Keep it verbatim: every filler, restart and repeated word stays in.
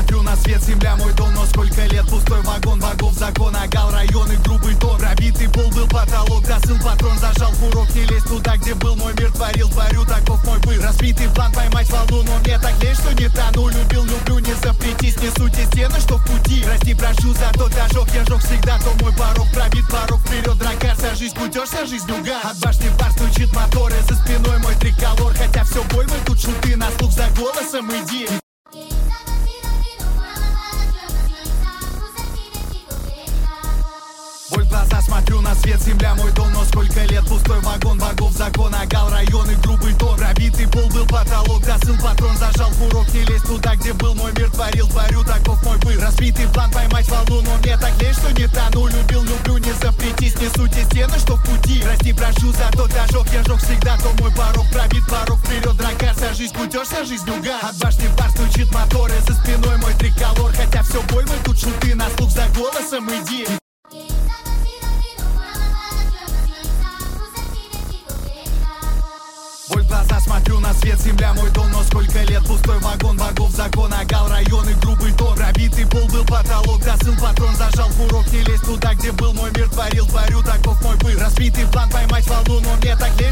смотрю на свет, земля мой дом. Но сколько лет пустой вагон, богов закон. Агал районы, грубый тон. Пробитый пол был потолок, досыл патрон. Зажал курок, не лезь туда, где был мой мир. Творил, творю, таков мой быт. Разбитый план поймать волну, но мне так лень, что не тону. Любил, люблю, не запретись, несу те стены, что в пути. Прости, прошу за тот ожог, я жег всегда, то мой порог. Пробит порог, вперед, дракарся, жизнь путешься, жизнь угар. От башни в бар стучит моторы, за спиной мой триколор. Хотя все боль, мы тут шуты, на слух за голосом иди. Боль в глаза, смотрю на свет, земля мой дом. Но сколько лет пустой вагон, богов закон. Агал районы, грубый тон. Пробитый пол был потолок, досыл патрон. Зажал курок, не лезь туда, где был мой мир. Творил, творю, таков мой быт. Разбитый план поймать волну, но мне так лень, что не тону. Любил, люблю, не запретись, несу те стены, что в пути. Прости, прошу за тот ожог, я жег всегда, то мой порог. Пробит порог, вперед, дракарся, жизнь путешься, жизнь угар. От башни в бар стучит моторы, за спиной мой триколор. Хотя все боль, мы тут шуты, на слух за голосом иди. Боль в глаза, смотрю на свет, земля мой дом. Но сколько лет пустой вагон, богов закон. Агал районы, грубый тон. Пробитый пол был потолок, досыл патрон. Зажал курок, не лезь туда, где был мой мир. Творил, творю, таков мой быт. Разбитый план поймать волну, но мне так лень.